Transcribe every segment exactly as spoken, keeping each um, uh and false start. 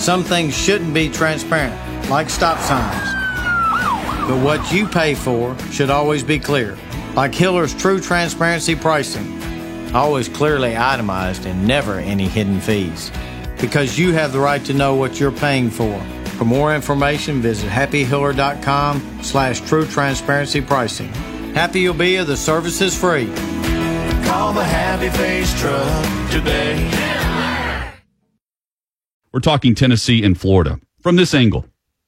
some things shouldn't be transparent, like stop signs. But what you pay for should always be clear, like Hiller's True Transparency Pricing. Always clearly itemized and never any hidden fees. Because you have the right to know what you're paying for. For more information, visit happy hiller dot com slash true transparency pricing. Happy you'll be if the service is free. Call the Happy Face Truck today. We're talking Tennessee and Florida from this angle.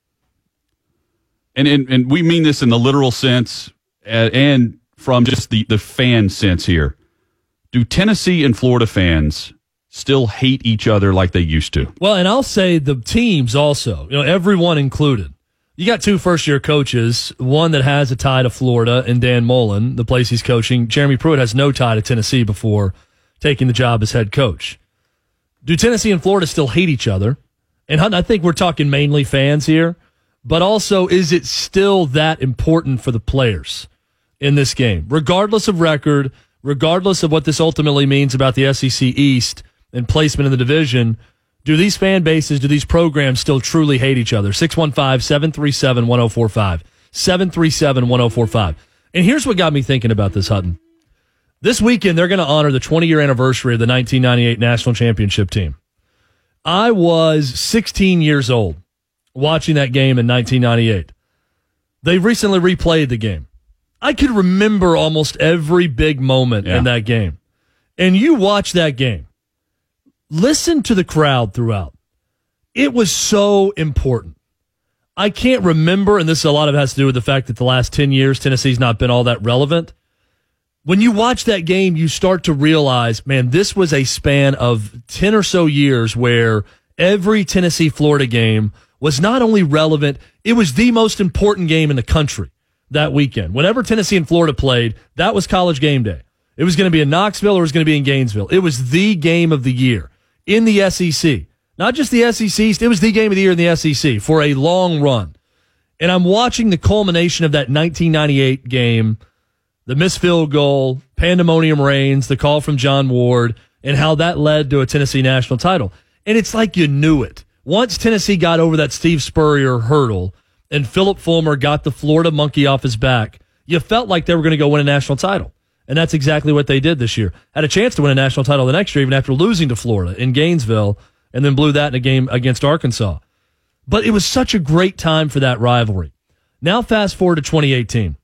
And, and, and we mean this in the literal sense and from just the, the fan sense here. Do Tennessee and Florida fans still hate each other like they used to? Well, and I'll say the teams also, you know, everyone included. You got two first-year coaches, one that has a tie to Florida and Dan Mullen, the place he's coaching. Jeremy Pruitt has no tie to Tennessee before taking the job as head coach. Do Tennessee and Florida still hate each other? And I think we're talking mainly fans here, but also is it still that important for the players in this game? Regardless of record, regardless of what this ultimately means about the S E C East and placement in the division, do these fan bases, do these programs still truly hate each other? six one five, seven three seven, one oh four five. seven three seven, one oh four five. And here's what got me thinking about this, Hutton. This weekend, they're going to honor the twenty-year anniversary of the nineteen ninety-eight National Championship team. I was sixteen years old watching that game in nineteen ninety-eight. They recently replayed the game. I could remember almost every big moment yeah. in that game. And you watch that game. Listen to the crowd throughout. It was so important. I can't remember, and this a lot of it has to do with the fact that the last ten years, Tennessee's not been all that relevant. When you watch that game, you start to realize, man, this was a span of ten or so years where every Tennessee-Florida game was not only relevant, it was the most important game in the country that weekend. Whenever Tennessee and Florida played, that was College game day. It was going to be in Knoxville or it was going to be in Gainesville. It was the game of the year in the S E C. Not just the S E C, it was the game of the year in the S E C for a long run. And I'm watching the culmination of that nineteen ninety-eight game, the missed field goal, pandemonium reigns, the call from John Ward, and how that led to a Tennessee national title. And it's like you knew it. Once Tennessee got over that Steve Spurrier hurdle and Philip Fulmer got the Florida monkey off his back, you felt like they were going to go win a national title. And that's exactly what they did this year. Had a chance to win a national title the next year, even after losing to Florida in Gainesville, and then blew that in a game against Arkansas. But it was such a great time for that rivalry. Now fast forward to twenty eighteen.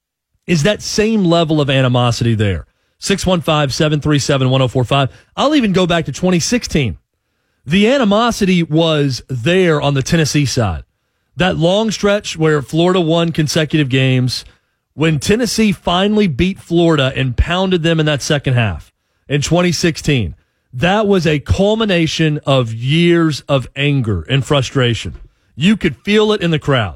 Is that same level of animosity there? six one five, seven three seven, one oh four five. I'll even go back to twenty sixteen. The animosity was there on the Tennessee side. That long stretch where Florida won consecutive games, when Tennessee finally beat Florida and pounded them in that second half in twenty sixteen, that was a culmination of years of anger and frustration. You could feel it in the crowd.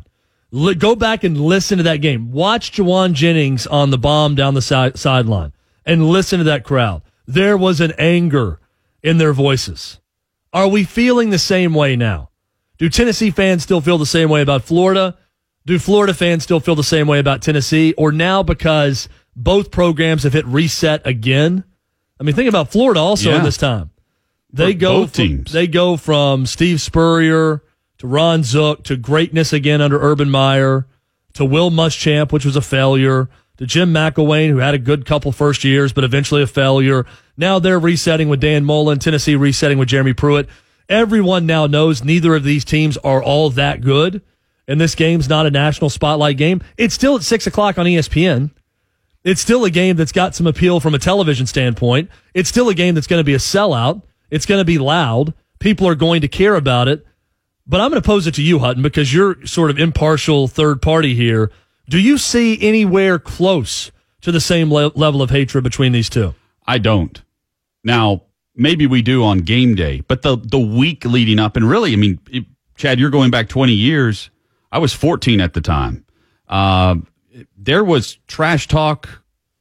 Go back and listen to that game. Watch Jawan Jennings on the bomb down the side, sideline and listen to that crowd. There was an anger in their voices. Are we feeling the same way now? Do Tennessee fans still feel the same way about Florida? Do Florida fans still feel the same way about Tennessee? Or now because both programs have hit reset again? I mean, think about Florida also yeah. in this time. They For go both from, teams. They go from Steve Spurrier to Ron Zook to greatness again under Urban Meyer to Will Muschamp, which was a failure, to Jim McElwain, who had a good couple first years, but eventually a failure. Now they're resetting with Dan Mullen, Tennessee resetting with Jeremy Pruitt. Everyone now knows neither of these teams are all that good, and this game's not a national spotlight game. It's still at six o'clock on E S P N. It's still a game that's got some appeal from a television standpoint. It's still a game that's going to be a sellout. It's going to be loud. People are going to care about it. But I'm going to pose it to you, Hutton, because you're sort of impartial third party here. Do you see anywhere close to the same le- level of hatred between these two? I don't. Now, maybe we do on game day, but the, the week leading up, and really, I mean, it, Chad, you're going back twenty years. I was fourteen at the time. Uh, there was trash talk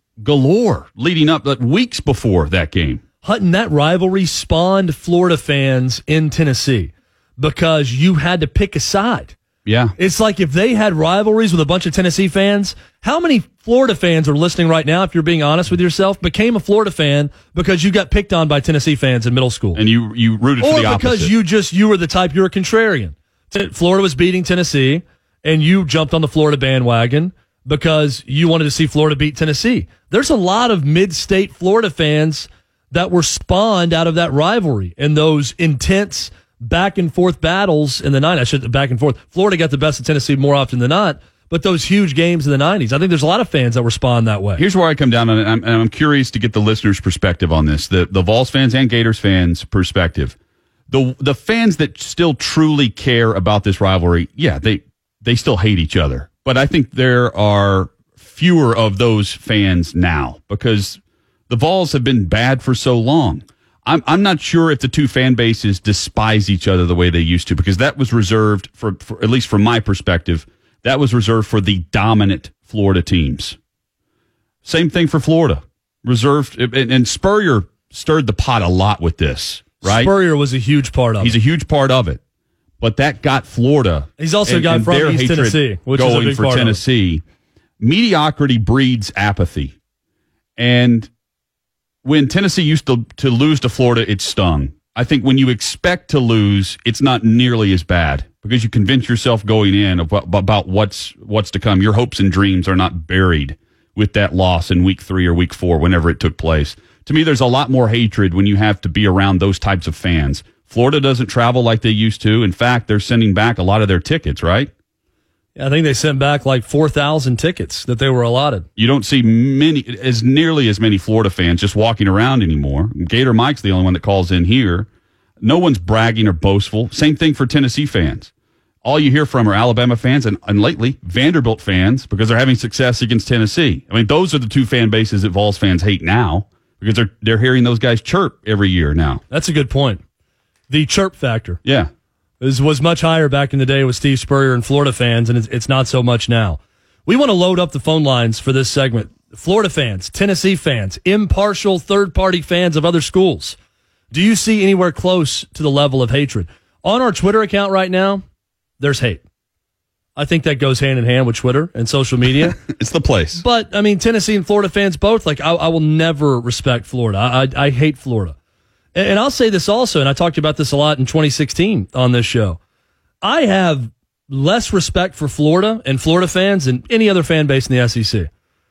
galore leading up, like weeks before that game. Hutton, that rivalry spawned Florida fans in Tennessee because you had to pick a side. Yeah. It's like if they had rivalries with a bunch of Tennessee fans, how many Florida fans are listening right now, if you're being honest with yourself, became a Florida fan because you got picked on by Tennessee fans in middle school? And you you rooted for the opposite. Or because you just, you were the type, you're a contrarian. Florida was beating Tennessee, and you jumped on the Florida bandwagon because you wanted to see Florida beat Tennessee. There's a lot of mid-state Florida fans that were spawned out of that rivalry and those intense back and forth battles in the nineties. I should back and forth. Florida got the best of Tennessee more often than not, but those huge games in the nineties, I think there's a lot of fans that were spawned that way. Here's where I come down on it. I'm, I'm curious to get the listeners' perspective on this, the the Vols fans and Gators fans' perspective. The the fans that still truly care about this rivalry, yeah, they they still hate each other. But I think there are fewer of those fans now because the Vols have been bad for so long. I'm I'm not sure if the two fan bases despise each other the way they used to, because that was reserved for, for at least from my perspective, that was reserved for the dominant Florida teams. Same thing for Florida. Reserved, and, and Spurrier stirred the pot a lot with this, right? Spurrier was a huge part of He's it. He's a huge part of it. But that got Florida. He's also and, got and from their East hatred Tennessee, which going is a big for part Tennessee. Mediocrity breeds apathy. And when Tennessee used to, to lose to Florida, it stung. I think when you expect to lose, it's not nearly as bad because you convince yourself going in about, about what's what's to come. Your hopes and dreams are not buried with that loss in week three or week four, whenever it took place. To me, there's a lot more hatred when you have to be around those types of fans. Florida doesn't travel like they used to. In fact, they're sending back a lot of their tickets, right? I think they sent back like four thousand tickets that they were allotted. You don't see many, as nearly as many Florida fans just walking around anymore. Gator Mike's the only one that calls in here. No one's bragging or boastful. Same thing for Tennessee fans. All you hear from are Alabama fans and, and lately Vanderbilt fans because they're having success against Tennessee. I mean, those are the two fan bases that Vols fans hate now because they're they're hearing those guys chirp every year now. That's a good point. The chirp factor. Yeah. Was, was much higher back in the day with Steve Spurrier and Florida fans, and it's, it's not so much now. We want to load up the phone lines for this segment. Florida fans, Tennessee fans, impartial third-party fans of other schools. Do you see anywhere close to the level of hatred? On our Twitter account right now, there's hate. I think that goes hand in hand with Twitter and social media. It's the place. But, I mean, Tennessee and Florida fans both, like, I, I will never respect Florida. I, I, I hate Florida. And I'll say this also, and I talked about this a lot in twenty sixteen on this show. I have less respect for Florida and Florida fans than any other fan base in the S E C. And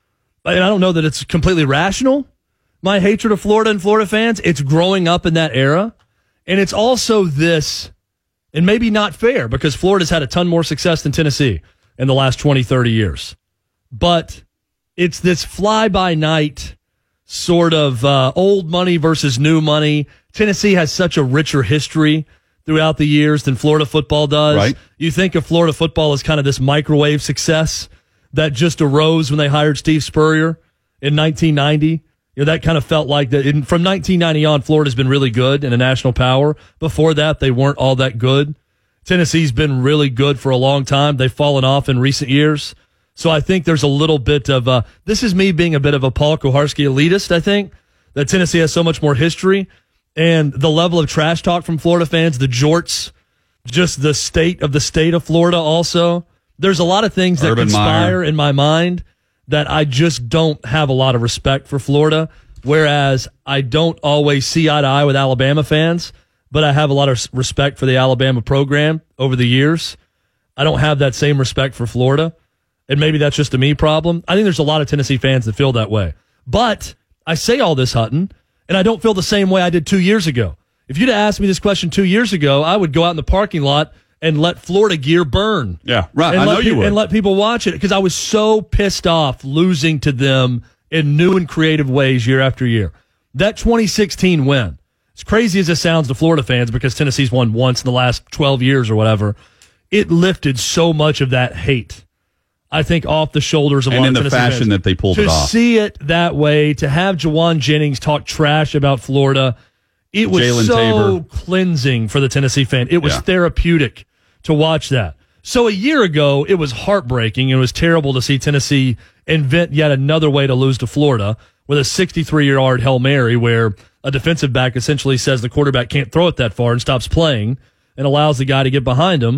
I don't know that it's completely rational, my hatred of Florida and Florida fans. It's growing up in that era. And it's also this, and maybe not fair, because Florida's had a ton more success than Tennessee in the last twenty, thirty years. But it's this fly-by-night sort of uh, old money versus new money. Tennessee has such a richer history throughout the years than Florida football does. Right. You think of Florida football as kind of this microwave success that just arose when they hired Steve Spurrier in nineteen ninety. You know, that kind of felt like that. In, from nineteen ninety on, Florida's been really good and a national power. Before that, they weren't all that good. Tennessee's been really good for a long time. They've fallen off in recent years. So I think there's a little bit of, uh, this is me being a bit of a Paul Kuharsky elitist, I think, that Tennessee has so much more history. And the level of trash talk from Florida fans, the jorts, just the state of the state of Florida also. There's a lot of things that Urban conspire Meyer. in my mind that I just don't have a lot of respect for Florida, whereas I don't always see eye to eye with Alabama fans, but I have a lot of respect for the Alabama program over the years. I don't have that same respect for Florida. And maybe that's just a me problem. I think there's a lot of Tennessee fans that feel that way. But I say all this, Hutton, and I don't feel the same way I did two years ago. If you'd have asked me this question two years ago, I would go out in the parking lot and let Florida gear burn. Yeah, right. And I let know pe- you would. And let people watch it because I was so pissed off losing to them in new and creative ways year after year. That twenty sixteen win, as crazy as it sounds to Florida fans because Tennessee's won once in the last twelve years or whatever, it lifted so much of that hate, I think, off the shoulders of a and lot in of the Tennessee fashion fans. that they pulled to it off. see it that way, to have Jawan Jennings talk trash about Florida, it was Jalen so Tabor. cleansing for the Tennessee fan. It was Yeah. therapeutic to watch that. So a year ago, it was heartbreaking. It was terrible to see Tennessee invent yet another way to lose to Florida with a sixty-three-yard Hail Mary where a defensive back essentially says the quarterback can't throw it that far and stops playing and allows the guy to get behind him.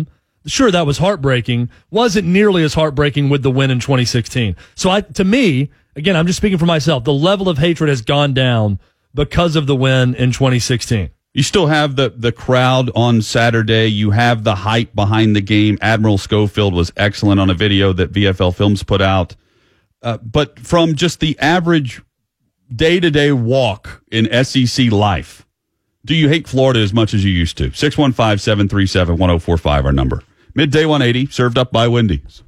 sure, that was heartbreaking. Wasn't nearly as heartbreaking with the win in twenty sixteen. So I, to me, again, I'm just speaking for myself, the level of hatred has gone down because of the win in twenty sixteen. You still have the, the crowd on Saturday. You have the hype behind the game. Admiral Schofield was excellent on a video that V F L Films put out. Uh, but from just the average day-to-day walk in S E C life, do you hate Florida as much as you used to? six one five, seven three seven, one oh four five, our number. Midday one eighty, served up by Wendy's.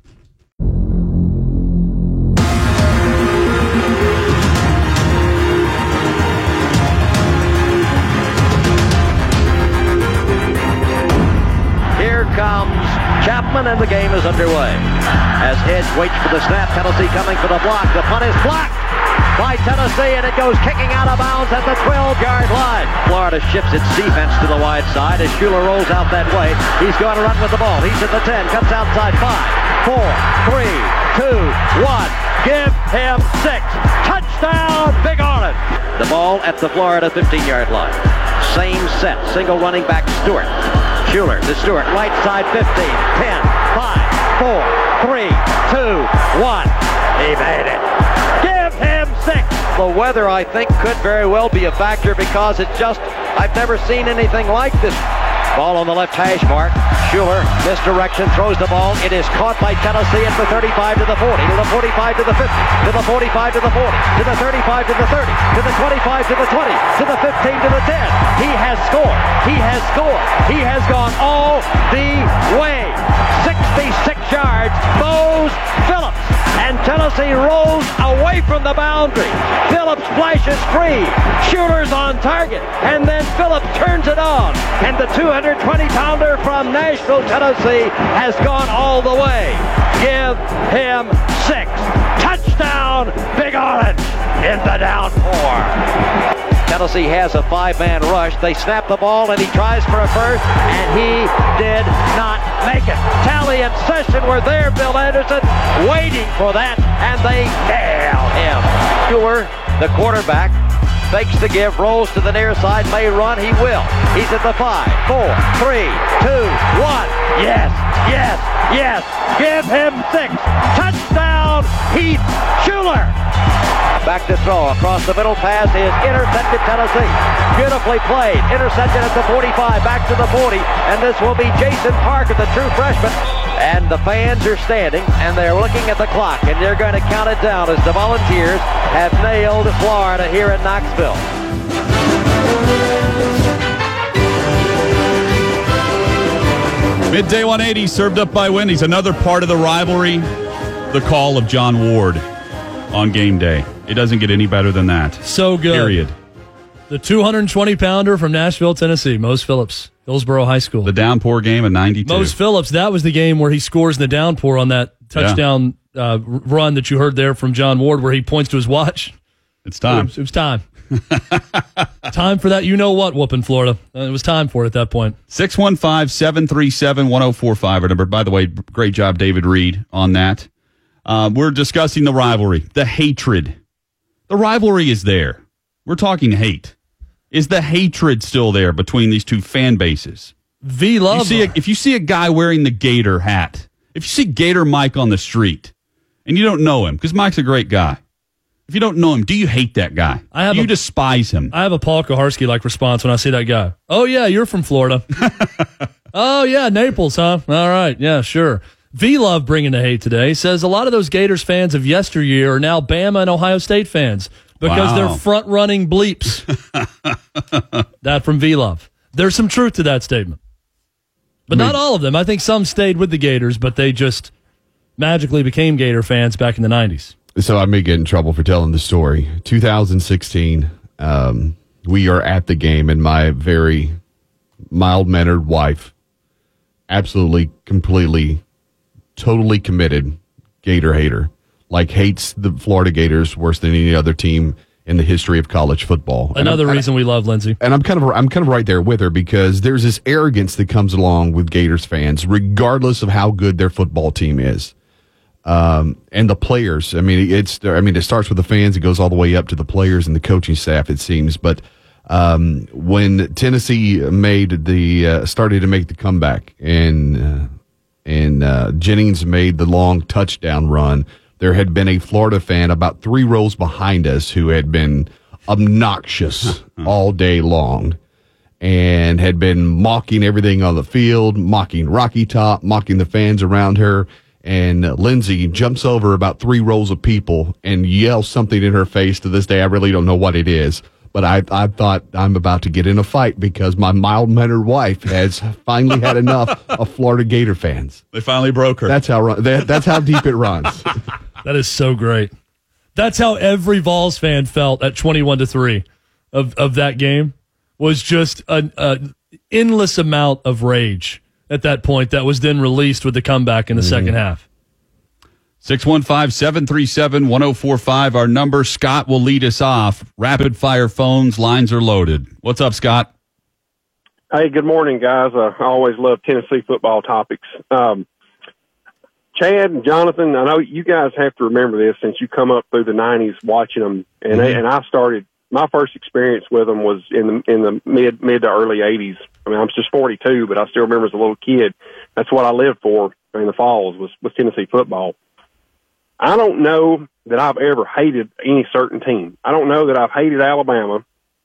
Comes Chapman, and the game is underway. As Edge waits for the snap, Tennessee coming for the block. The punt is blocked by Tennessee, and it goes kicking out of bounds at the twelve-yard line. Florida shifts its defense to the wide side as Schuler rolls out that way. He's going to run with the ball. He's at the ten, comes outside five, four, three, two, one. Give him six. Touchdown, Big Orange. The ball at the Florida fifteen-yard line. Same set, single running back Stewart. Schuler to Stewart, right side fifteen, ten, five, four, three, two, one. He made it. Give him six. The weather, I think, could very well be a factor because it's just, I've never seen anything like this. Ball on the left hash mark. Schuler, misdirection, throws the ball. It is caught by Tennessee at the thirty-five to the forty, to the forty-five to the fifty, to the forty-five to the forty, to the thirty-five to the thirty, to the twenty-five to the twenty, to the fifteen to the ten. He has scored. He has scored. He has gone all the way. sixty-six yards. Bose Phillips. And Tennessee rolls away from the boundary. Phillips flashes free. Schuler's on target. And then Phillips turns it on. And the two hundred twenty pounder from Nashville, Tennessee has gone all the way. Give him six. Touchdown, Big Orange in the downpour. Tennessee has a five-man rush. They snap the ball, and he tries for a first, and he did not make it. Talley and Session were there, Bill Anderson, waiting for that, and they nail him. Schuler, the quarterback, fakes the give, rolls to the near side, may run, he will. He's at the five, four, three, two, one. Yes, yes, yes. Give him six. Touchdown, Heath Schuler. Back to throw. Across the middle pass is intercepted Tennessee. Beautifully played. Intercepted at the forty-five. Back to the forty. And this will be Jason Parker, the true freshman. And the fans are standing, and they're looking at the clock, and they're going to count it down as the Volunteers have nailed Florida here in Knoxville. Midday one eighty, served up by Wendy's. Another part of the rivalry, the call of John Ward on game day. It doesn't get any better than that. So good. Period. The two hundred twenty pounder from Nashville, Tennessee, Mose Phillips, Hillsborough High School. The downpour game in ninety-two. Mose Phillips, that was the game where he scores in the downpour on that touchdown yeah. uh, run that you heard there from John Ward, where he points to his watch. It's time. It was, it was time. Time for that you-know-what whooping, Florida. Uh, it was time for it at that point. six one five, seven three seven, one oh four five, our number. By the way, great job, David Reed, on that. Uh, we're discussing the rivalry, the hatred. The rivalry is there. We're talking hate. Is the hatred still there between these two fan bases? V love. You see a, if you see a guy wearing the Gator hat, if you see Gator Mike on the street, and you don't know him, because Mike's a great guy. If you don't know him, do you hate that guy? I have do you a, despise him? I have a Paul Kaharski-like response when I see that guy. Oh, yeah, you're from Florida. Oh, yeah, Naples, huh? All right, yeah, sure. V-Love bringing the hate today says a lot of those Gators fans of yesteryear are now Bama and Ohio State fans because wow. they're front-running bleeps. That from V-Love. There's some truth to that statement. But I mean, not all of them. I think some stayed with the Gators, but they just magically became Gator fans back in the nineties. So I may get in trouble for telling the story. two thousand sixteen, um, we are at the game, and my very mild-mannered wife, absolutely, completely, totally committed Gator hater, like hates the Florida Gators worse than any other team in the history of college football. Another reason we love Lindsay. And I'm kind of I'm kind of right there with her because there's this arrogance that comes along with Gators fans, regardless of how good their football team is. Um, and the players, I mean, it's, I mean, it starts with the fans, it goes all the way up to the players and the coaching staff, it seems. But, um, when Tennessee made the, uh, started to make the comeback and, uh, and uh, Jennings made the long touchdown run, there had been a Florida fan about three rows behind us who had been obnoxious all day long and had been mocking everything on the field, mocking Rocky Top, mocking the fans around her. And uh, Lindsay jumps over about three rows of people and yells something in her face. To this day, I really don't know what it is. But I, I thought I'm about to get in a fight because my mild-mannered wife has finally had enough of Florida Gator fans. They finally broke her. That's how run, that, that's how deep it runs. That is so great. That's how every Vols fan felt at twenty-one to three of, of that game, was just an endless amount of rage at that point that was then released with the comeback in the mm. second half. six one five, seven three seven, one oh four five, our number. Scott will lead us off. Rapid fire phones, lines are loaded. What's up, Scott? Hey, good morning, guys. Uh, I always love Tennessee football topics. Um, Chad and Jonathan, I know you guys have to remember this since you come up through the nineties watching them, and mm-hmm. they, and I started, my first experience with them was in the in the mid mid to early eighties. I mean, I'm just forty-two, but I still remember as a little kid. That's what I lived for in the falls was, was Tennessee football. I don't know that I've ever hated any certain team. I don't know that I've hated Alabama.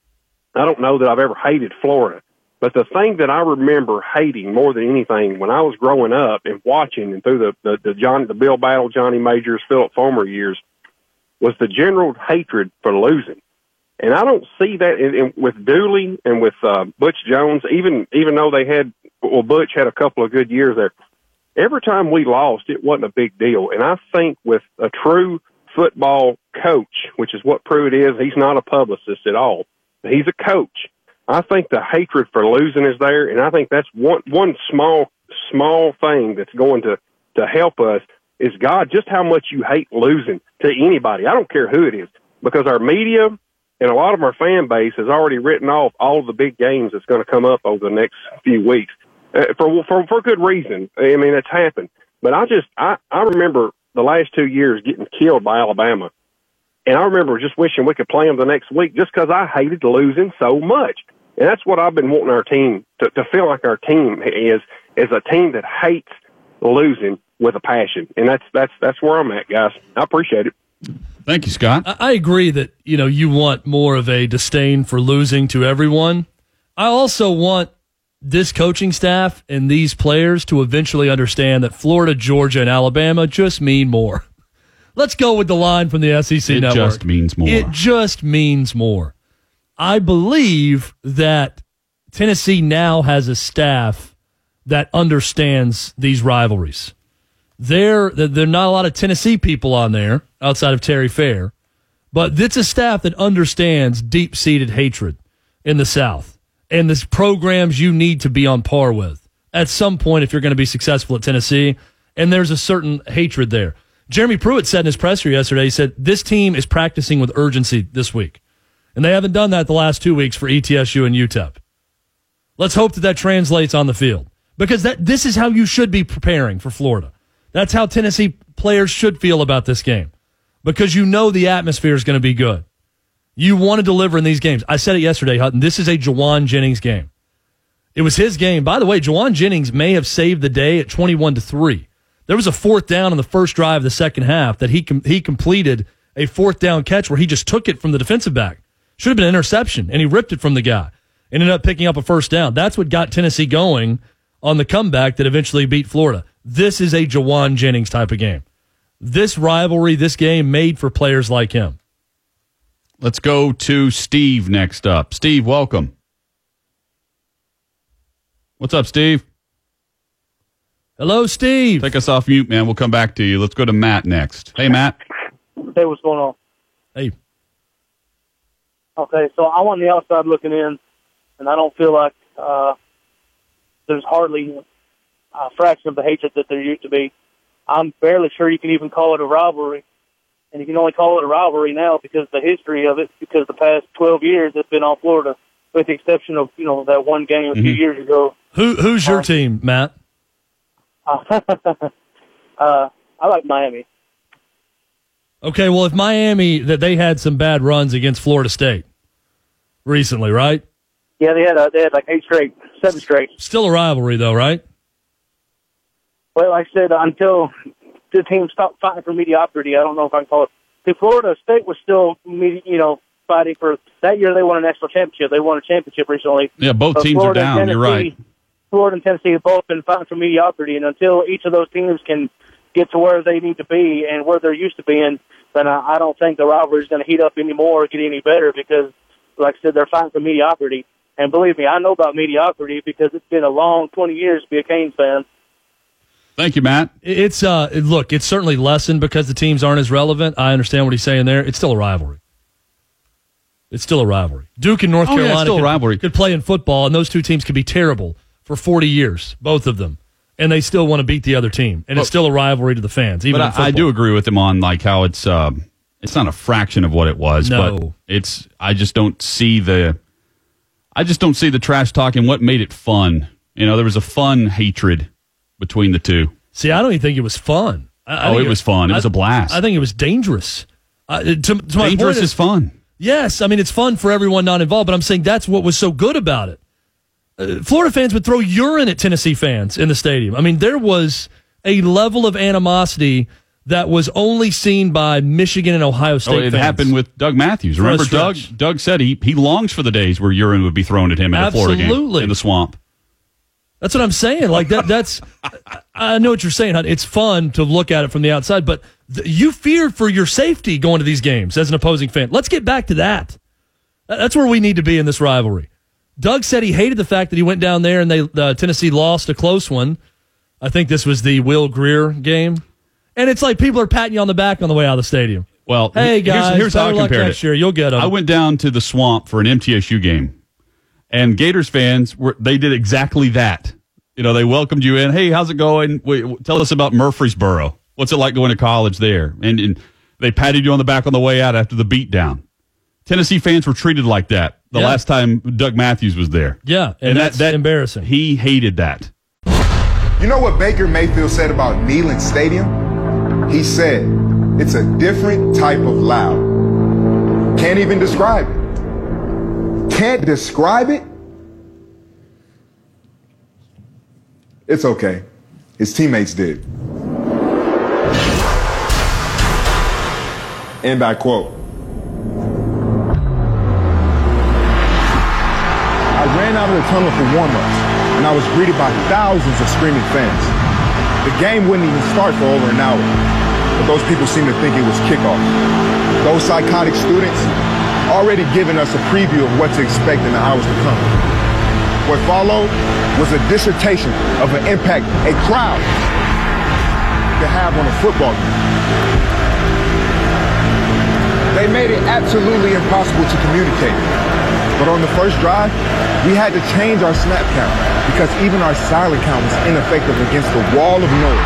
I don't know that I've ever hated Florida. But the thing that I remember hating more than anything when I was growing up and watching and through the the, the John the Bill Battle, Johnny Majors, Philip Fulmer years was the general hatred for losing. And I don't see that in, in, with Dooley and with uh, Butch Jones, even even though they had, well, Butch had a couple of good years there. Every time we lost, it wasn't a big deal. And I think with a true football coach, which is what Pruitt is, he's not a publicist at all. He's a coach. I think the hatred for losing is there, and I think that's one one small, small thing that's going to, to help us is, God, just how much you hate losing to anybody. I don't care who it is, because our media and a lot of our fan base has already written off all of the big games that's going to come up over the next few weeks. Uh, for, for for good reason. I mean, it's happened. But I just, I, I remember the last two years getting killed by Alabama. And I remember just wishing we could play them the next week just because I hated losing so much. And that's what I've been wanting our team to, to feel like our team is, is a team that hates losing with a passion. And that's, that's, that's where I'm at, guys. I appreciate it. Thank you, Scott. I agree that, you know, you want more of a disdain for losing to everyone. I also want this coaching staff and these players to eventually understand that Florida, Georgia, and Alabama just mean more. Let's go with the line from the S E C it Network. It just means more. It just means more. I believe that Tennessee now has a staff that understands these rivalries. There, there are not a lot of Tennessee people on there outside of Terry Fair, but it's a staff that understands deep-seated hatred in the South. And the programs you need to be on par with at some point if you're going to be successful at Tennessee. And there's a certain hatred there. Jeremy Pruitt said in his presser yesterday, he said, this team is practicing with urgency this week. And they haven't done that the last two weeks for E T S U and U T E P. Let's hope that that translates on the field. Because that this is how you should be preparing for Florida. That's how Tennessee players should feel about this game. Because you know the atmosphere is going to be good. You want to deliver in these games. I said it yesterday, Hutton. This is a Jawan Jennings game. It was his game. By the way, Jawan Jennings may have saved the day at twenty-one to three. There was a fourth down in the first drive of the second half that he com- he completed a fourth down catch where he just took it from the defensive back. Should have been an interception, and he ripped it from the guy. Ended up picking up a first down. That's what got Tennessee going on the comeback that eventually beat Florida. This is a Jawan Jennings type of game. This rivalry, this game made for players like him. Let's go to Steve next up. Steve, welcome. What's up, Steve? Hello, Steve. Take us off mute, man. We'll come back to you. Let's go to Matt next. Hey, Matt. Hey, what's going on? Hey. Okay, so I'm on the outside looking in, and I don't feel like uh, there's hardly a fraction of the hatred that there used to be. I'm barely sure you can even call it a rivalry. And you can only call it a rivalry now because of the history of it, because the past twelve years it's been on Florida, with the exception of, you know, that one game a few mm-hmm. years ago. Who Who's your um, team, Matt? Uh, uh, I like Miami. Okay, well, if Miami, that they had some bad runs against Florida State recently, right? Yeah, they had a, they had like eight straight, seven straight. Still a rivalry, though, right? Well, like I said, until the team stopped fighting for mediocrity, I don't know if I can call it. The Florida State was still, you know, fighting for that year. They won a national championship. They won a championship recently. Yeah, both but teams Florida are down. You're right. Florida and Tennessee have both been fighting for mediocrity, and until each of those teams can get to where they need to be and where they're used to being, then I, I don't think the rivalry is going to heat up anymore or get any better because, like I said, they're fighting for mediocrity. And believe me, I know about mediocrity because it's been a long twenty years to be a Canes fan. Thank you, Matt. It's uh, look, it's certainly lessened because the teams aren't as relevant. I understand what he's saying there. It's still a rivalry. It's still a rivalry. Duke and North oh, Carolina yeah, still could, a rivalry. could play in football, and those two teams could be terrible for forty years, both of them, and they still want to beat the other team, and but, it's still a rivalry to the fans. Even but I, I do agree with him on like how it's uh, it's not a fraction of what it was, no. but it's I just don't see the I just don't see the trash talk and what made it fun. You know, there was a fun hatred between the two. See, I don't even think it was fun. I, I oh, it it was fun. It was I, a blast. I think it was dangerous. Uh, to, to my dangerous point is, is fun. Yes, I mean, it's fun for everyone not involved, but I'm saying that's what was so good about it. Uh, Florida fans would throw urine at Tennessee fans in the stadium. I mean, there was a level of animosity that was only seen by Michigan and Ohio State oh, it fans. happened with Doug Matthews. Remember, Doug Doug said he, he longs for the days where urine would be thrown at him in Absolutely. a Florida game in the swamp. That's what I'm saying. Like that. That's. I know what you're saying. It's fun to look at it from the outside, but th- you feared for your safety going to these games as an opposing fan. Let's get back to that. That's where we need to be in this rivalry. Doug said he hated the fact that he went down there and they uh, Tennessee lost a close one. I think this was the Will Greer game, and it's like people are patting you on the back on the way out of the stadium. Well, hey guys, here's, here's how I compared next it. Year. You'll get them. I went down to the swamp for an M T S U game. And Gators fans, were they did exactly that. You know, they welcomed you in. Hey, how's it going? Wait, tell us about Murfreesboro. What's it like going to college there? And, and they patted you on the back on the way out after the beatdown. Tennessee fans were treated like that the yeah. last time Doug Matthews was there. Yeah, and, and that's that, that, embarrassing. He hated that. You know what Baker Mayfield said about Neyland Stadium? He said, it's a different type of loud. Can't even describe it. Can't describe it? It's okay. His teammates did. And I quote, I ran out of the tunnel for warm-ups, and I was greeted by thousands of screaming fans. The game wouldn't even start for over an hour, but those people seemed to think it was kickoff. Those psychotic students already giving us a preview of what to expect in the hours to come. What followed was a dissertation of an impact a crowd could have on a football game. They made it absolutely impossible to communicate. But on the first drive, we had to change our snap count because even our silent count was ineffective against the wall of noise.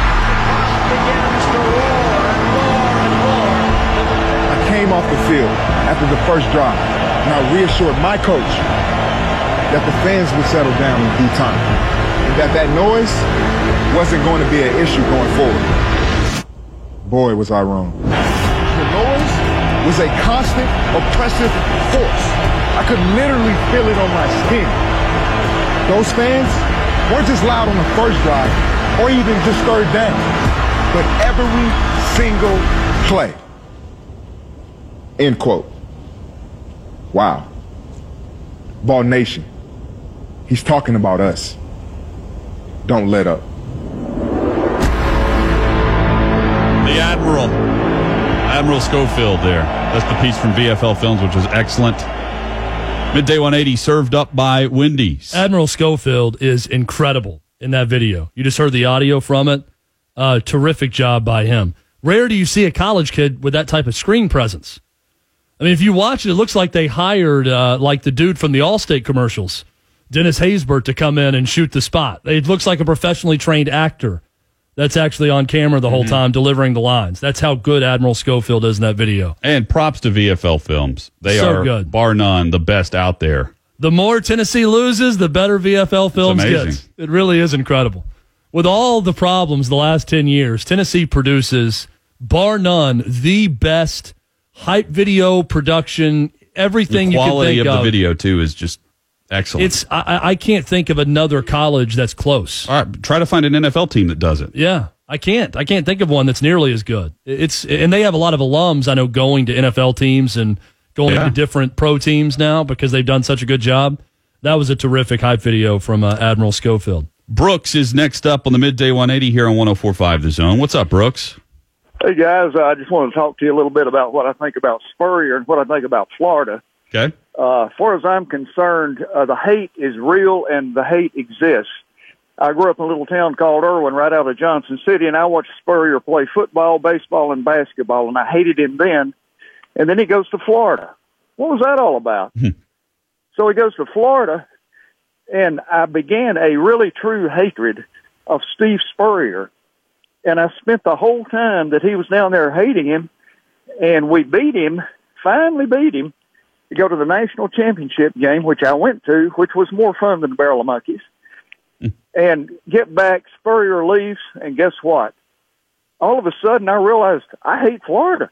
I came off the field after the first drive, and I reassured my coach that the fans would settle down in due time, and that that noise wasn't going to be an issue going forward. Boy, was I wrong. The noise was a constant, oppressive force. I could literally feel it on my skin. Those fans weren't just loud on the first drive, or even just third down, but every single play. End quote. Wow. Ball Nation. He's talking about us. Don't let up. The Admiral. Admiral Schofield there. That's the piece from V F L Films, which was excellent. Midday one eighty served up by Wendy's. Admiral Schofield is incredible in that video. You just heard the audio from it. Uh, terrific job by him. Rare do you see a college kid with that type of screen presence. I mean, if you watch it, it looks like they hired uh, like the dude from the Allstate commercials, Dennis Haysbert, to come in and shoot the spot. It looks like a professionally trained actor that's actually on camera the whole mm-hmm. time delivering the lines. That's how good Admiral Schofield is in that video. And props to V F L Films. They so are, good. bar none, the best out there. The more Tennessee loses, the better V F L Films gets. It really is incredible. With all the problems the last ten years, Tennessee produces, bar none, the best hype video production, everything you can think of. The quality of the video, too, is just Excellent. It's I, I can't think of another college that's close. All right, try to find an N F L team that does it. Yeah, I can't. I can't think of one that's nearly as good. It's and they have a lot of alums I know going to N F L teams and going Yeah. to different pro teams now because they've done such a good job. That was a terrific hype video from uh, Admiral Schofield. Brooks is next up on the Midday one eighty here on one oh four point five The Zone. What's up, Brooks? Hey, guys, uh, I just want to talk to you a little bit about what I think about Spurrier and what I think about Florida. Okay. Uh, as far as I'm concerned, uh, the hate is real and the hate exists. I grew up in a little town called Irwin right out of Johnson City, and I watched Spurrier play football, baseball, and basketball, and I hated him then. And then he goes to Florida. What was that all about? So he goes to Florida, and I began a really true hatred of Steve Spurrier. And I spent the whole time that he was down there hating him, and we beat him, finally beat him, to go to the national championship game, which I went to, which was more fun than the Barrel of Monkeys. And get back, Spurrier leaves, and guess what? All of a sudden, I realized I hate Florida.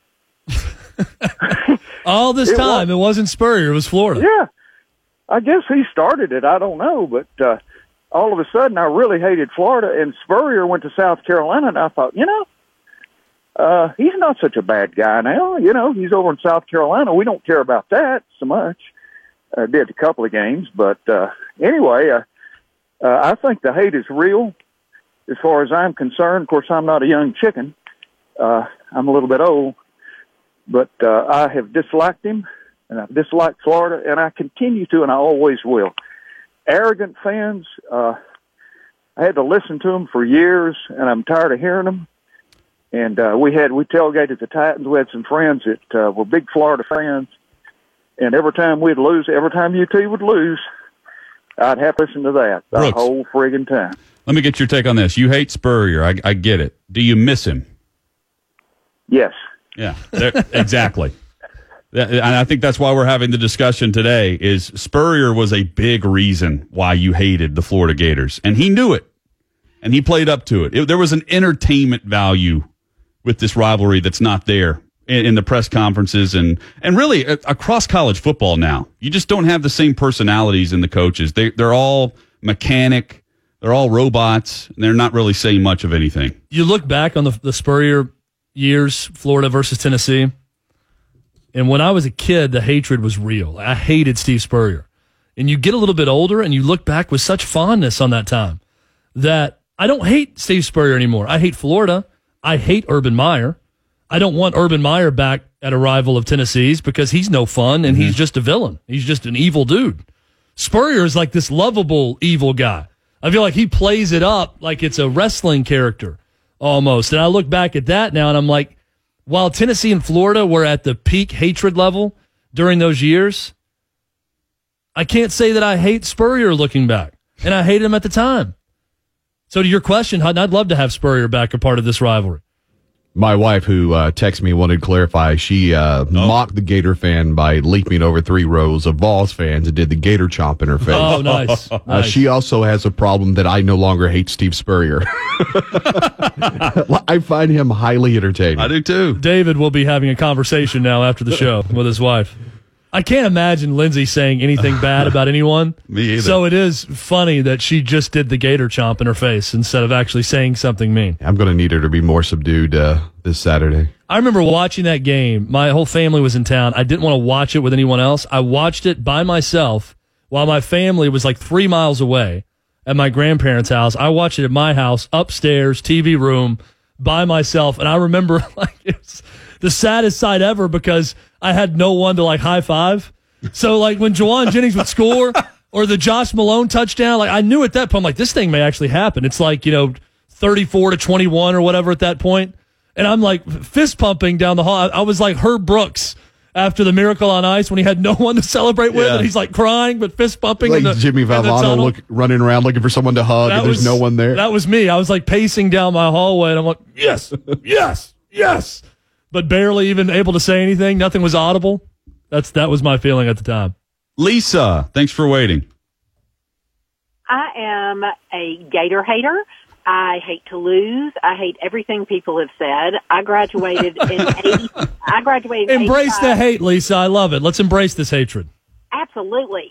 All this It time, was- it wasn't Spurrier, it was Florida. Yeah. I guess he started it. I don't know. But uh, all of a sudden, I really hated Florida. And Spurrier went to South Carolina, and I thought, you know, uh, he's not such a bad guy now. You know, he's over in South Carolina. We don't care about that so much. I did a couple of games. But uh, anyway, uh, uh, I think the hate is real as far as I'm concerned. Of course, I'm not a young chicken. Uh, I'm a little bit old. But uh, I have disliked him, and I've disliked Florida, and I continue to, and I always will. Arrogant fans, uh, I had to listen to them for years, and I'm tired of hearing them. And uh, we had we tailgated the Titans. We had some friends that uh, were big Florida fans, and every time we'd lose, every time U T would lose, I'd have to listen to that the Brooks. whole friggin' time. Let me get your take on this. You hate Spurrier. I, I get it. Do you miss him? Yes. Yeah, there- exactly. That- And I think that's why we're having the discussion today is Spurrier was a big reason why you hated the Florida Gators. And he knew it. And he played up to it. it there was an entertainment value with this rivalry that's not there in, in the press conferences and, and really uh, across college football now. You just don't have the same personalities in the coaches. They, they're all mechanic. They're all robots. And they're not really saying much of anything. You look back on the, the Spurrier years, Florida versus Tennessee, and when I was a kid, the hatred was real. I hated Steve Spurrier. And you get a little bit older, and you look back with such fondness on that time that I don't hate Steve Spurrier anymore. I hate Florida. I hate Urban Meyer. I don't want Urban Meyer back at a rival of Tennessee's because he's no fun, and he's just a villain. He's just an evil dude. Spurrier is like this lovable evil guy. I feel like he plays it up like it's a wrestling character almost. And I look back at that now, and I'm like, while Tennessee and Florida were at the peak hatred level during those years, I can't say that I hate Spurrier looking back. And I hated him at the time. So to your question, Hutton, I'd love to have Spurrier back a part of this rivalry. My wife, who uh, texted me, wanted to clarify. She uh, mocked the Gator fan by leaping over three rows of Vols fans and did the Gator chomp in her face. Oh, nice. Uh, nice. she also has a problem that I no longer hate Steve Spurrier. I find him highly entertaining. I do too. David will be having a conversation now after the show with his wife. I can't imagine Lindsay saying anything bad about anyone. Me either. So it is funny that she just did the gator chomp in her face instead of actually saying something mean. I'm going to need her to be more subdued uh, this Saturday. I remember watching that game. My whole family was in town. I didn't want to watch it with anyone else. I watched it by myself while my family was like three miles away at my grandparents' house. I watched it at my house, upstairs, T V room, by myself. And I remember like it was the saddest sight ever because I had no one to like high five. So like when Juwan Jennings would score or the Josh Malone touchdown, like I knew at that point, I'm like, this thing may actually happen. It's like, you know, thirty-four to twenty-one or whatever at that point. And I'm like fist pumping down the hall. I was like Herb Brooks after the Miracle on Ice when he had no one to celebrate with. Yeah. And he's like crying, but fist pumping. Like in the, Jimmy in the Valvano tunnel. look, running around looking for someone to hug, That and there's was- no one there. That was me. I was like pacing down my hallway, and I'm like, yes, yes, yes, but barely even able to say anything. Nothing was audible. That's that was my feeling at the time. Lisa, thanks for waiting. I am a Gator hater. I hate to lose. I hate everything people have said. I graduated in eighty. I graduated. In Embrace the eighty-five. hate, Lisa. I love it. Let's embrace this hatred. Absolutely.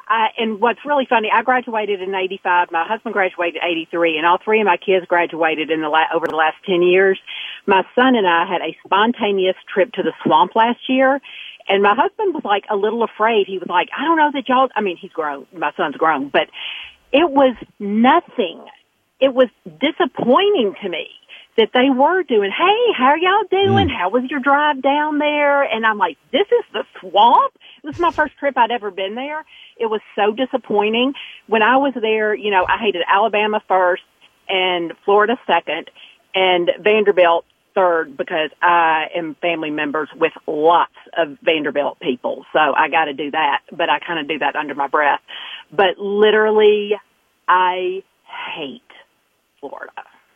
I, and what's really funny, I graduated in eighty-five. My husband graduated in eighty-three, and all three of my kids graduated in the la- over the last ten years. My son and I had a spontaneous trip to the swamp last year, and my husband was like a little afraid. He was like, I don't know that y'all, I mean, he's grown. My son's grown, but it was nothing. It was disappointing to me that they were doing, hey, how are y'all doing? Mm. How was your drive down there? And I'm like, this is the swamp? This is my first trip I'd ever been there. It was so disappointing. When I was there, you know, I hated Alabama first and Florida second and Vanderbilt third because I am family members with lots of Vanderbilt people. So I got to do that, but I kind of do that under my breath. But literally, I hate Florida.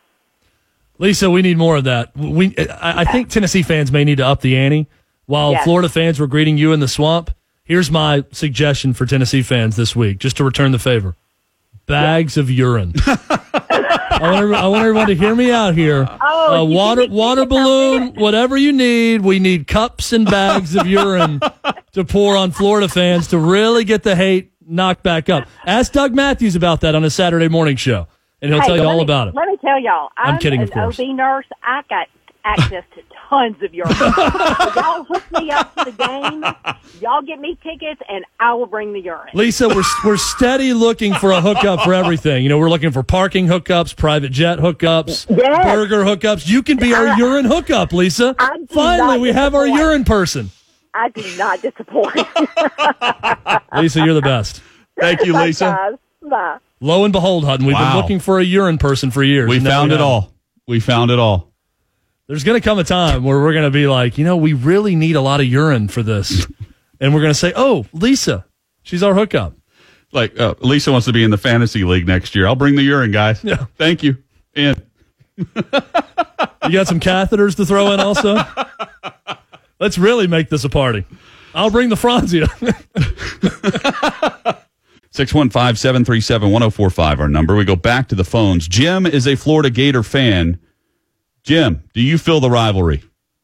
Lisa, we need more of that. We, I, I think Tennessee fans may need to up the ante. While yes. Florida fans were greeting you in the swamp, here's my suggestion for Tennessee fans this week, just to return the favor. Bags yes. of urine. I, want everyone, I want everyone to hear me out here. Oh, uh, water water balloon, whatever you need. We need cups and bags of urine to pour on Florida fans to really get the hate knocked back up. Ask Doug Matthews about that on his Saturday morning show, and he'll hey, tell you all me, about it. Let me tell y'all. I'm, I'm kidding, an of course. O B nurse. I got access to tons of urine. So y'all hook me up to the game. Y'all get me tickets, and I will bring the urine. Lisa, we're we're steady looking for a hookup for everything. You know, we're looking for parking hookups, private jet hookups, yes. burger hookups. You can be our I, urine hookup, Lisa. Finally, we have our urine person. I do not disappoint. Lisa, you're the best. Thank you, Lisa. Bye, guys. Bye. Lo and behold, Hutton, we've wow. been looking for a urine person for years. We found it all. We found it all. There's going to come a time where we're going to be like, you know, we really need a lot of urine for this. And we're going to say, oh, Lisa, she's our hookup. Like, uh, Lisa wants to be in the fantasy league next year. I'll bring the urine, guys. Yeah. Thank you. In. You got some catheters to throw in also? Let's really make this a party. I'll bring the Franzia. six one five, seven three seven, one oh four five, our number. We go back to the phones. Jim is a Florida Gator fan. Jim, do you feel the rivalry?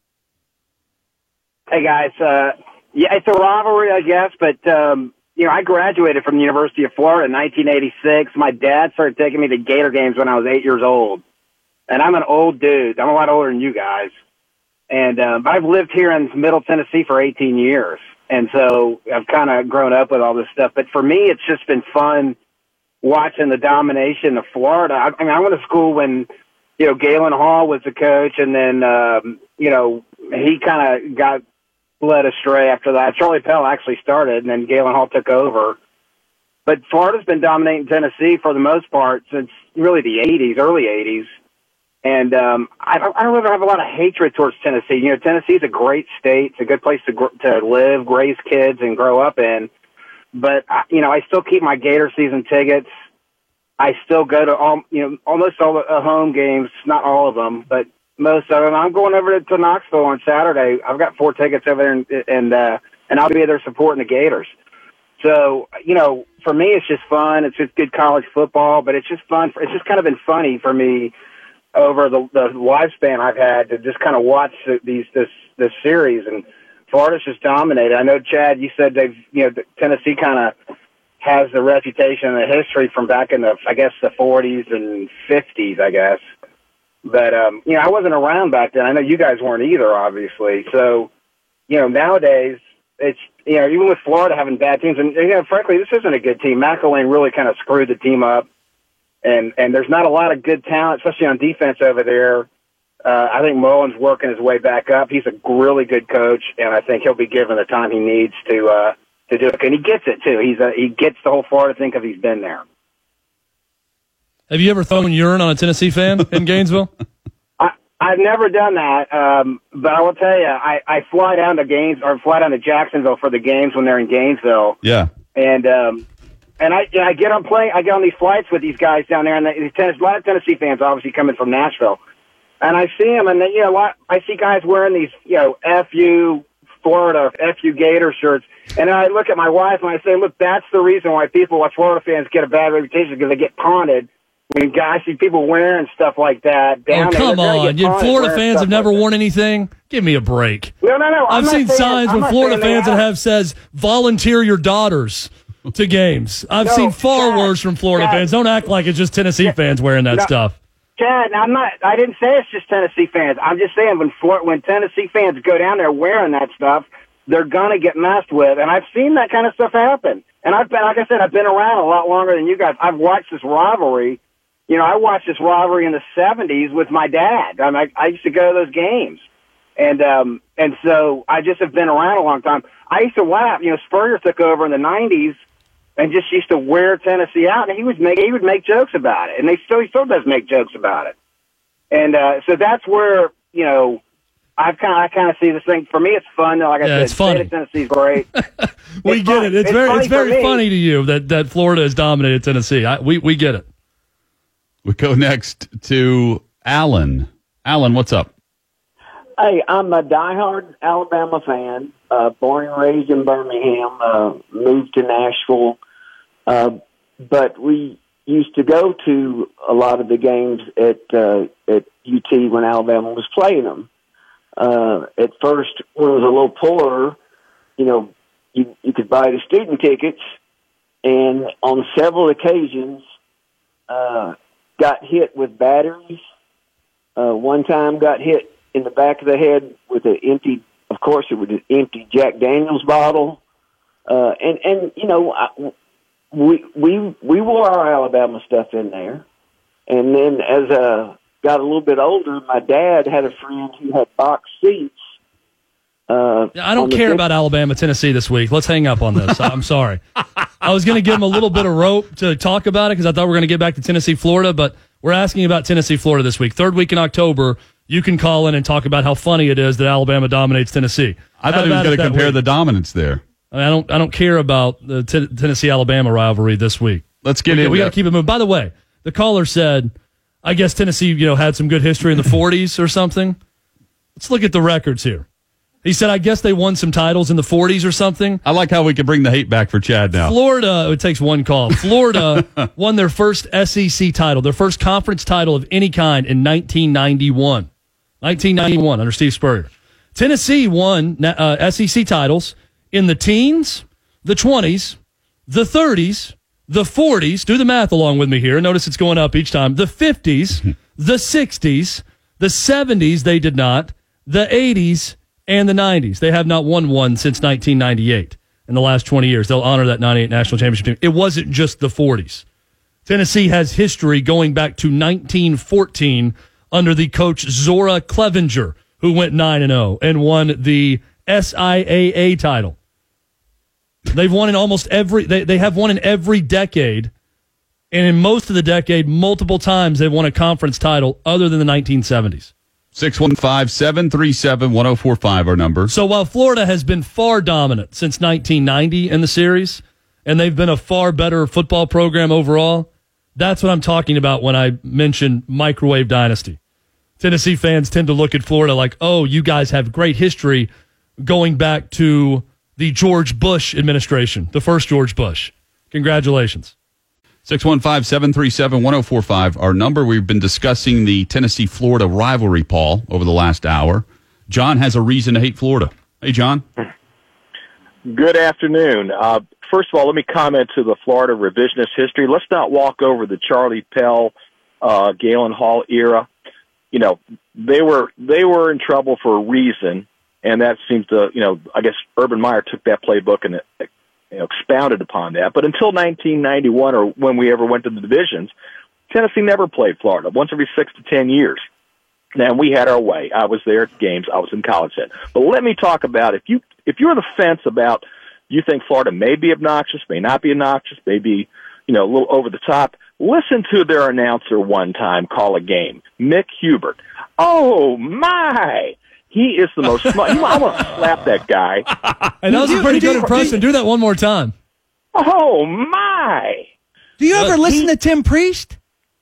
Hey, guys. Uh, yeah, it's a rivalry, I guess, but, um, you know, I graduated from the University of Florida in nineteen eighty-six. My dad started taking me to Gator games when I was eight years old. And I'm an old dude. I'm a lot older than you guys. And um, I've lived here in Middle Tennessee for eighteen years. And so I've kind of grown up with all this stuff. But for me, it's just been fun watching the domination of Florida. I, I mean, I went to school when, you know, Galen Hall was the coach, and then, um, you know, he kind of got led astray after that. Charlie Pell actually started, and then Galen Hall took over. But Florida's been dominating Tennessee for the most part since really the eighties, early eighties. And um, I, don't, I don't really have a lot of hatred towards Tennessee. You know, Tennessee's a great state. It's a good place to gr- to live, raise kids, and grow up in. But, you know, I still keep my Gator season tickets. I still go to all, you know, almost all the uh, home games, not all of them, but most of them. I'm going over to, to Knoxville on Saturday. I've got four tickets over there, and and, uh, and I'll be there supporting the Gators. So, you know, for me, it's just fun. It's just good college football, but it's just fun. It's just kind of been funny for me over the, the lifespan I've had to just kind of watch these this this series, and Florida's just dominated. I know, Chad, you said they've, you know, Tennessee kind of has the reputation and the history from back in the, I guess, the forties and fifties, I guess. But, um, you know, I wasn't around back then. I know you guys weren't either, obviously. So, you know, nowadays, it's, you know, even with Florida having bad teams, and, you know, frankly, this isn't a good team. McElwain really kind of screwed the team up. And, and there's not a lot of good talent, especially on defense over there. Uh, I think Mullen's working his way back up. He's a really good coach, and I think he'll be given the time he needs to, uh, to do it. And he gets it, too. He's a, he gets the whole Florida thing because he's been there. Have you ever thrown urine on a Tennessee fan in Gainesville? I, I've never done that, um, but I will tell you, I, I fly down to Gaines or fly down to Jacksonville for the games when they're in Gainesville. Yeah. And um, and I I get on play I get on these flights with these guys down there, and the, the, a lot of Tennessee fans obviously coming from Nashville, and I see them, and they, you know, a lot, I see guys wearing these, you know, F U Florida, F U Gator shirts. And then I look at my wife and I say, look, that's the reason why people, why Florida fans get a bad reputation, because they get taunted. When guys see people wearing stuff like that down oh, there. come on. You Florida fans have never like worn anything? Give me a break. No, no, no. I've I'm seen saying, signs I'm with Florida fans that that have says, volunteer your daughters. to games. I've No, seen far Chad, worse from Florida Chad. fans. Don't act like it's just Tennessee fans wearing that No. stuff. Chad, I'm not. I didn't say it's just Tennessee fans. I'm just saying when Flor- when Tennessee fans go down there wearing that stuff, they're gonna get messed with, and I've seen that kind of stuff happen. And I've been, like I said, I've been around a lot longer than you guys. I've watched this rivalry. You know, I watched this rivalry in the seventies with my dad. I, mean, I, I used to go to those games, and um, and so I just have been around a long time. I used to laugh. You know, Spurrier took over in the nineties. And just used to wear Tennessee out, and he would make he would make jokes about it, and they still he still does make jokes about it, and uh, so that's where you know I've kind I kind of see this thing. For me, it's fun. Like I Yeah, said, it's funny. State of Tennessee's great. We It's get fun. it. It's, It's very funny it's for very me. funny to you that, that Florida has dominated Tennessee. I, we we get it. We go next to Alan. Alan, what's up? Hey, I'm a diehard Alabama fan, uh, born and raised in Birmingham, uh, moved to Nashville, uh, but we used to go to a lot of the games at uh, at U T when Alabama was playing them. Uh, at first, when it was a little poorer, you know, you, you could buy the student tickets, and on several occasions, uh, got hit with batteries. Uh, one time got hit in the back of the head with an empty, of course, it was an empty Jack Daniels bottle. Uh, and, and, you know, I, we, we, we wore our Alabama stuff in there. And then as I got a little bit older, my dad had a friend who had box seats. Uh, I don't care about Alabama, Tennessee this week. Let's hang up on this. I'm sorry. I was going to give him a little bit of rope to talk about it because I thought we were going to get back to Tennessee, Florida, but we're asking about Tennessee, Florida this week. Third week in October, you can call in and talk about how funny it is that Alabama dominates Tennessee. I thought he was going to compare the dominance there. I, mean, I don't. I don't care about the t- Tennessee-Alabama rivalry this week. Let's get we, into We got to it. keep it moving. By the way, the caller said, "I guess Tennessee, you know, had some good history in the forties or something." Let's look at the records here. He said, "I guess they won some titles in the forties or something." I like how we can bring the hate back for Chad now. Florida, it takes one call. Florida won their first S E C title, their first conference title of any kind in nineteen ninety-one. nineteen ninety-one under Steve Spurrier. Tennessee won uh, S E C titles in the teens, the twenties, the thirties, the forties. Do the math along with me here. Notice it's going up each time. The fifties, the sixties, the seventies, they did not, the eighties, and the nineties. They have not won one since nineteen ninety-eight. In the last twenty years, they'll honor that ninety-eight national championship team. It wasn't just the forties. Tennessee has history going back to nineteen fourteen under the coach Zora Clevenger, who went nine and oh and won the S I A A title. They've won in almost every, they, they have won in every decade, and in most of the decade, multiple times they've won a conference title other than the nineteen seventies. six one five, seven three seven, one oh four five, our number. So while Florida has been far dominant since nineteen ninety in the series, and they've been a far better football program overall, that's what I'm talking about when I mention microwave dynasty. Tennessee fans tend to look at Florida like, oh, you guys have great history going back to the George Bush administration, the first George Bush. Congratulations. six one five, seven three seven, one oh four five, our number. We've been discussing the Tennessee-Florida rivalry, Paul, over the last hour. John has a reason to hate Florida. Hey, John. Good afternoon. Uh, first of all, let me comment to the Florida revisionist history. Let's not walk over the Charlie Pell, uh, Galen Hall era. You know, they were they were in trouble for a reason, and that seems to, you know, I guess Urban Meyer took that playbook and you know, expounded upon that. But until nineteen ninety-one, or when we ever went to the divisions, Tennessee never played Florida, once every six to ten years. Now, we had our way. I was there at games. I was in college then. But let me talk about, if you if you're on the fence about, you think Florida may be obnoxious, may not be obnoxious, may be, you know, a little over the top, listen to their announcer one time call a game, Mick Hubert. Oh, my! He is the most smart. I want to slap that guy. And that was a pretty good impression. Do that one more time. Oh, my! Do you ever listen to Tim Priest?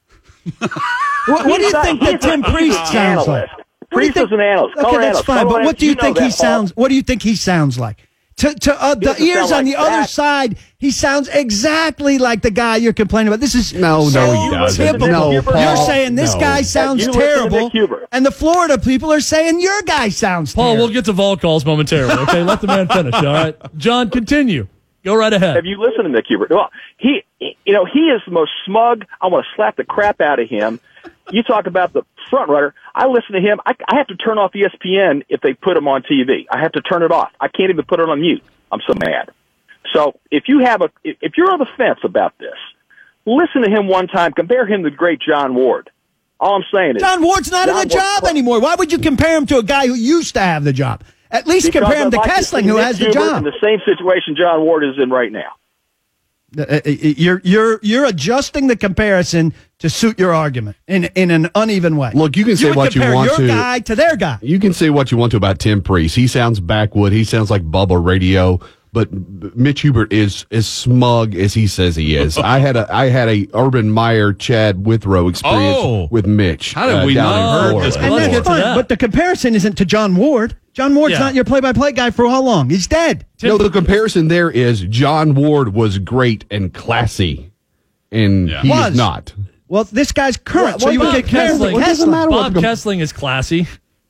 what, what do you think that Tim Priest sounds like? Priest is an analyst. Okay, that's fine. But what do you think he sounds? What do you think he sounds like? To to uh, the ears on the other side, he sounds exactly like the guy you're complaining about. This is no, so no, he doesn't. typical. No, Paul, you're saying this no. guy sounds You listen to terrible, Mick Hubert. and the Florida people are saying your guy sounds Paul, terrible. we'll get to Vol calls momentarily, okay? Let the man finish, all right? John, continue. Go right ahead. Have you listened to Nick Hubert? Well, he, you know, he is the most smug. I want to slap the crap out of him. You talk about the front runner. I listen to him. I, I have to turn off E S P N if they put him on T V. I have to turn it off. I can't even put it on mute. I'm so mad. So if you have a, if you're on the fence about this, listen to him one time. Compare him to the great John Ward. All I'm saying is John Ward's not John in the job Ward, anymore. Why would you compare him to a guy who used to have the job? At least compare him to like Kessling, who Nick has the Hubert job. in the same situation John Ward is in right now. Uh, You're you're you're adjusting the comparison to suit your argument in in an uneven way. Look, you can say would what you compare want your to. guy to their guy. You can say what you want to about Tim Priest. He sounds backwood. He sounds like Bubba Radio. But Mitch Hubert is as smug as he says he is. I had a I had a Urban Meyer Chad Withrow experience Oh. with Mitch. How did we down not in heard Florida. this And Let's that's get to fine, that. but the comparison isn't to John Ward. John Ward's Yeah. not your play-by-play guy for how long? He's dead. No, the comparison there is John Ward was great and classy, and Yeah. he Was. is not. Well, this guy's current, Well, so you Bob would compare him to Kessling- It doesn't Kessling. matter what Bob the- Kessling is classy.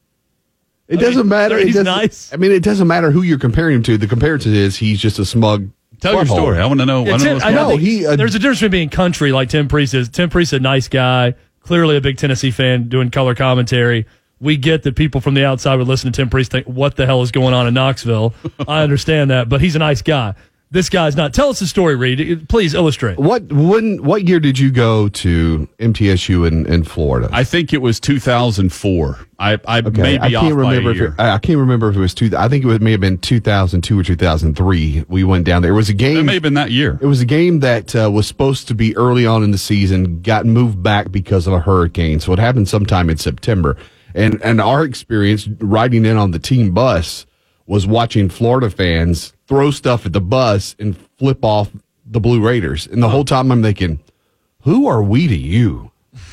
It I doesn't mean, matter. It he's doesn't, nice. I mean, it doesn't matter who you're comparing him to. The comparison is he's just a smug. Tell your butthole. story. I want to know. I Yeah, want to know Tim- what's I going know on. No, think he, uh, there's a difference between being country like Tim Priest is. Tim Priest is a nice guy, clearly a big Tennessee fan doing color commentary. We get that people from the outside would listen to Tim Priest think, what the hell is going on in Knoxville? I understand that, but he's a nice guy. This guy's not. Tell us the story, Reed. Please illustrate. What when what year did you go to M T S U in, in Florida? I think it was two thousand four. I, I Okay, may I be can't off by remember a if year. it, I I can't remember if it was two. I think it was, may have been two thousand two or two thousand three. We went down there. It was a game. It may have been that year. It was a game that uh, was supposed to be early on in the season, got moved back because of a hurricane. So it happened sometime in September. And and our experience riding in on the team bus was watching Florida fans throw stuff at the bus and flip off the Blue Raiders. And the whole time I'm thinking, who are we to you?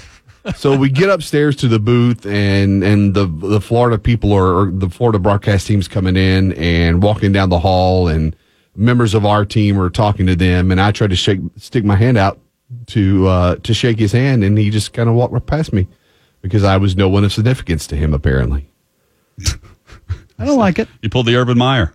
So we get upstairs to the booth, and, and the the Florida people are, or the Florida broadcast team's coming in and walking down the hall, and members of our team are talking to them. And I tried to shake, stick my hand out to uh, to shake his hand, and he just kind of walked right past me because I was no one of significance to him, apparently. I don't like it. You pulled the Urban Meyer.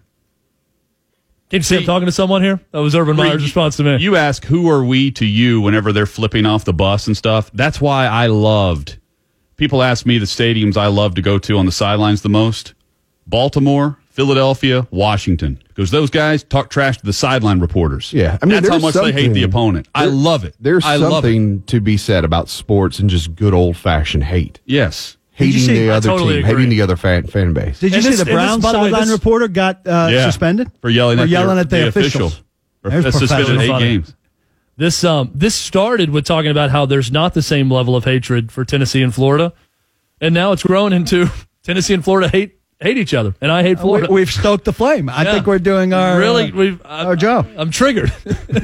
Can you see I'm talking to someone here? That was Urban Meyer's response to me. You ask, who are we to you whenever they're flipping off the bus and stuff. That's why I loved. People ask me the stadiums I love to go to on the sidelines the most. Baltimore, Philadelphia, Washington. Because those guys talk trash to the sideline reporters. Yeah, I mean, that's how there's much they hate the something- opponent. I there- love it. There's I love it. something to be said about sports and just good old fashioned hate. Yes. Did you Hating see- the I other totally team, agree. hating the other fan, fan base. Did you And see this- the and this, Browns by the way, sideline this- reporter got uh, Yeah. suspended For yelling for at yelling the, at the, the officials? official. Or There's suspended professional. eight games. This um this started with talking about how there's not the same level of hatred for Tennessee and Florida, and now it's grown into Tennessee and Florida hate hate each other, and I hate Florida. We, we've stoked the flame. I Yeah. think we're doing our really uh, we've our job. I'm triggered.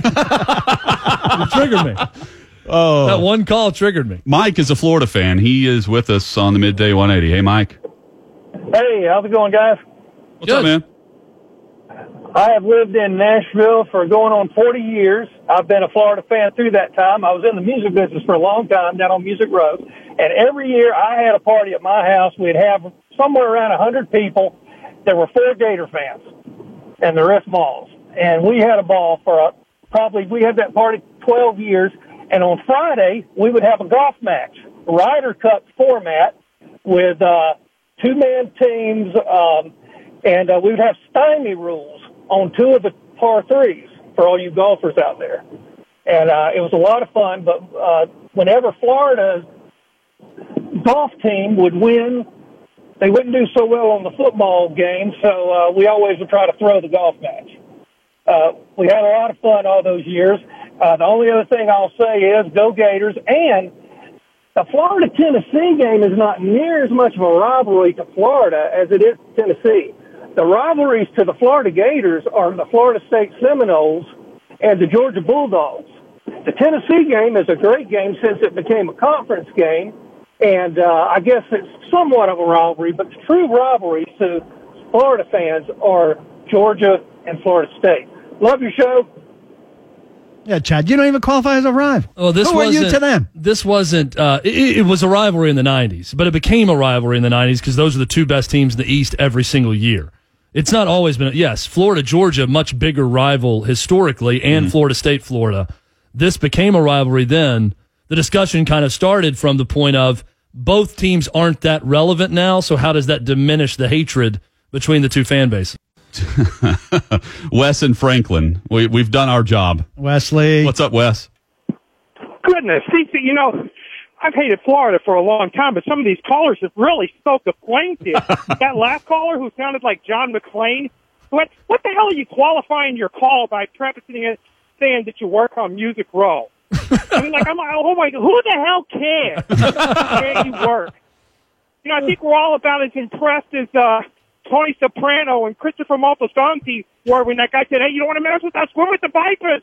You triggered me. Oh. That one call triggered me. Mike is a Florida fan. He is with us on the Midday one eighty. Hey, Mike. Hey, how's it going, guys? What's up, man? I have lived in Nashville for going on forty years. I've been a Florida fan through that time. I was in the music business for a long time down on Music Road. And every year I had a party at my house. We'd have somewhere around one hundred people. There were four Gator fans and the rest Vols. And we had a ball for a, probably, we had that party twelve years. And on Friday, we would have a golf match, Ryder Cup format with uh, two-man teams, um, and uh, we would have stymie rules on two of the par threes for all you golfers out there. And uh, it was a lot of fun, but uh, whenever Florida's golf team would win, they wouldn't do so well on the football game, so uh, we always would try to throw the golf match. Uh, we had a lot of fun all those years. Uh, the only other thing I'll say is go Gators, and the Florida-Tennessee game is not near as much of a rivalry to Florida as it is to Tennessee. The rivalries to the Florida Gators are the Florida State Seminoles and the Georgia Bulldogs. The Tennessee game is a great game since it became a conference game, and uh, I guess it's somewhat of a rivalry, but the true rivalries to Florida fans are Georgia and Florida State. Love your show. Yeah, Chad, you don't even qualify as a rival. Oh, this Who are wasn't, you to them? This wasn't. Uh, it, it was a rivalry in the nineties, but it became a rivalry in the nineties because those are the two best teams in the East every single year. It's not always been, yes, Florida, Georgia, much bigger rival historically, and mm. Florida State, Florida. This became a rivalry then. The discussion kind of started from the point of both teams aren't that relevant now, so how does that diminish the hatred between the two fan bases? Wes and Franklin, we, we've done our job. Wesley. What's up, Wes? Goodness, C C, you know, I've hated Florida for a long time, but some of these callers have really spoke the flames here. That last caller who sounded like John McClane, what, what the hell are you qualifying your call by prefacing it saying that you work on Music Row? I mean, like, I'm like, oh my God, who the hell cares where you work? You know, I think we're all about as impressed as uh, Tony Soprano and Christopher Moltisanti were when that guy said, hey, you don't want to mess with us, we're with the Vipers.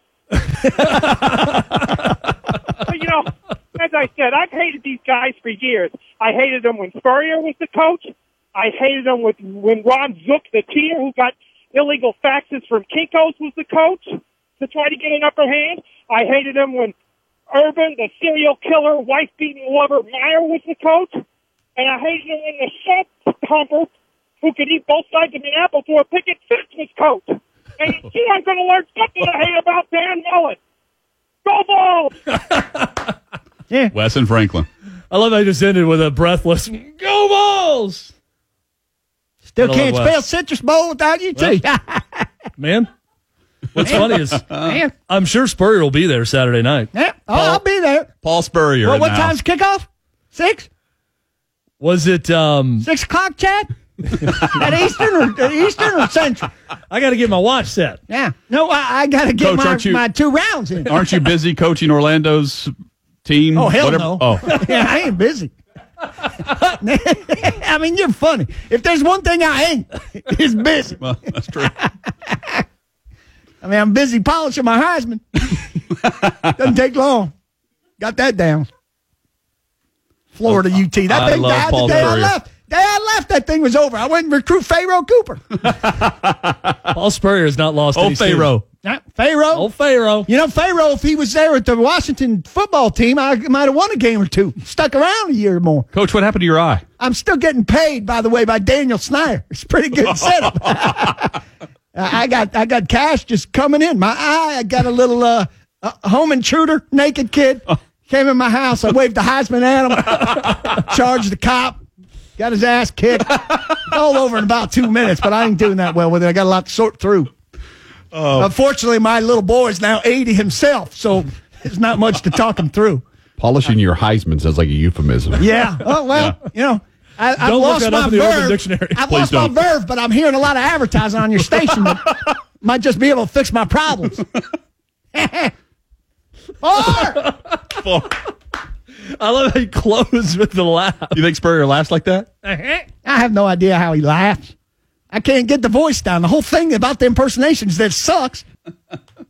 But, you know, as I said, I've hated these guys for years. I hated them when Spurrier was the coach. I hated them with, when Ron Zook, the cheater who got illegal faxes from Kinko's, was the coach to try to get an upper hand. I hated them when Urban, the serial killer, wife-beating lover Meyer was the coach. And I hated them when the shit humper who could eat both sides of an apple to a picket fence was coach. And you see, I'm going to learn something to hate about Dan Mullen. Go Balls! Yeah. Wes and Franklin. I love how you just ended with a breathless, go Balls! Still can't spell citrus bowl without you, too. Man. What's Man. funny is Man. I'm sure Spurrier will be there Saturday night. Yeah. Oh, Paul, I'll be there. Paul Spurrier. Well, what now. time's kickoff? Six? Was it um, Six o'clock, Chad? At Eastern or uh, Eastern or Central? I got to get my watch set. Yeah. No, I, I got to get Coach, my, aren't you- my two rounds in. Aren't you busy coaching Orlando's team? Oh, hell Whatever- no. Oh. Yeah, I ain't busy. I mean, you're funny. If there's one thing I ain't, it's busy. Well, that's true. I mean, I'm busy polishing my Heisman. Doesn't take long. Got that down. Florida U T. That I thing love died Paul the day I Spurrier. left. Day I left, that thing was over. I went and recruit Pharaoh Cooper. Paul Spurrier has not lost Oh, any students. Pharaoh. Yeah, Pharaoh. Oh, Pharaoh. You know, Pharaoh, if he was there at the Washington football team, I might have won a game or two. Stuck around a year or more. Coach, what happened to your eye? I'm still getting paid, by the way, by Daniel Snyder. It's a pretty good setup. I got I got cash just coming in. My eye, I got a little uh, a home intruder, naked kid. Came in my house. I waved the Heisman at him. Charged the cop. Got his ass kicked. All over in about two minutes, but I ain't doing that well with it. I got a lot to sort through. Oh. Unfortunately, my little boy is now eighty himself, so there's not much to talk him through. Polishing your Heisman sounds like a euphemism. Yeah. Oh, well, you know, I, I've Don't look lost that my up in the Urban verve. Dictionary. I've Please lost don't. my verve, but I'm hearing a lot of advertising on your station that might just be able to fix my problems. Four! Four. I love how he closed with the laugh. You think Spurrier laughs like that? I have no idea how he laughs. I can't get the voice down. The whole thing about the impersonation is that it sucks.